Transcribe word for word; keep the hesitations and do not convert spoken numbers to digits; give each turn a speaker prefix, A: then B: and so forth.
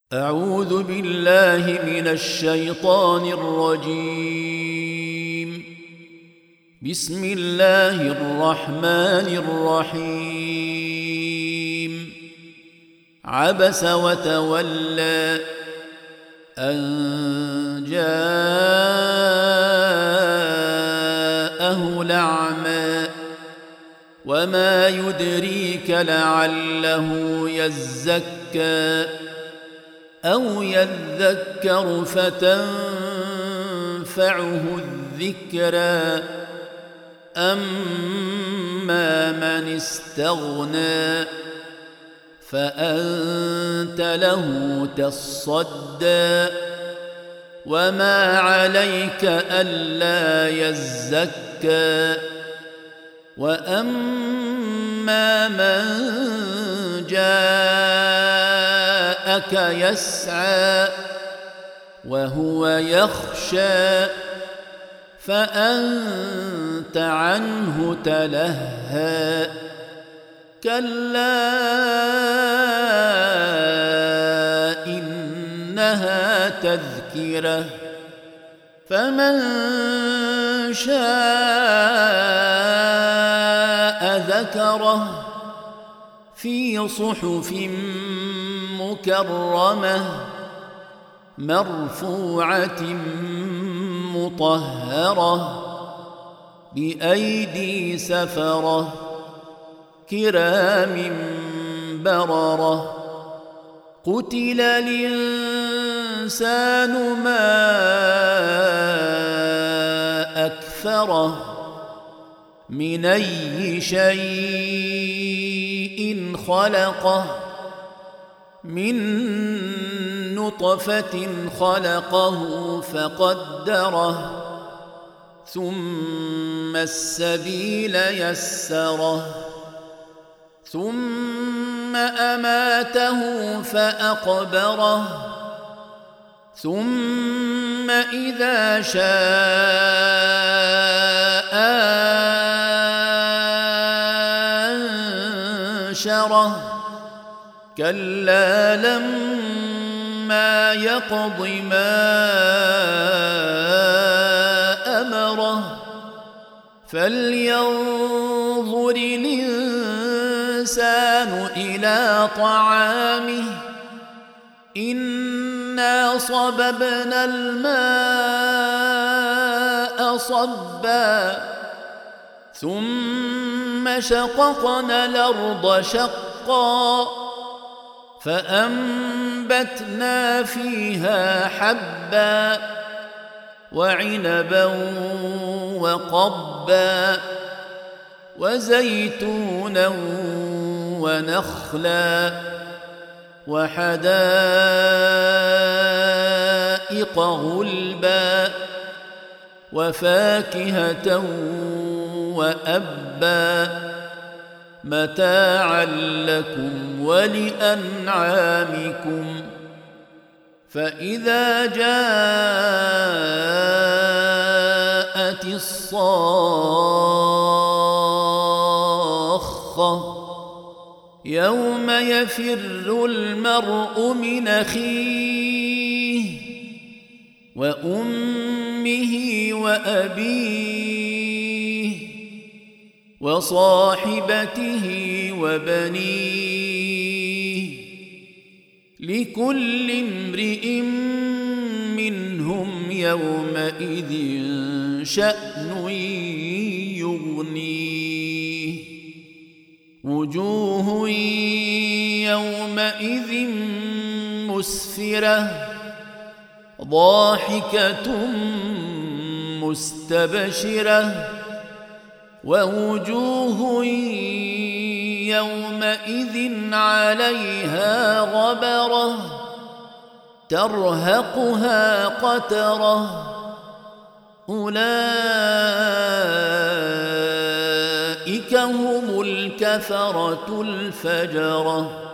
A: أعوذ بالله من الشيطان الرجيم. بسم الله الرحمن الرحيم. عبس وتولى أن جاءه الأعمى وما يدريك لعله يزكى أو يذكر فتنفعه الذكرى أما من استغنى فأنت له تصدى وما عليك ألا يزكى وأما من جاءك يسعى وهو يخشى فأنت عنه تلهى كلا إنها تذكرة فمن شاء ذكره في صحف مكرمة مرفوعة مطهرة بأيدي سفرة كرام بررة قتل الإنسان ما أكفره من أي شيء خلقه من نطفة خلقه فقدره ثم السبيل يسره ثم أماته فأقبره ثم إذا شاء أنشره كلا لما يقض ما أمره فلينظر الإنسان إلى طعامه إنا صببنا الماء صبا ثم شققنا الأرض شقا فأنبتنا فيها حبا وعنبا وقبا وزيتونا ونخلا وحدائق غلبا وفاكهة وأبا متاعا لكم ولأنعامكم فإذا جاءت الصاخة يوم يفر المرء من أخيه وأمه وأبيه وصاحبته وبنيه لكل امرئ منهم يومئذ شأن يغنيه وجوه يومئذ مسفرة ضاحكة مستبشرة ووجوه يومئذ عليها غبرة ترهقها قترة أولئك هم الكفرة الفجرة.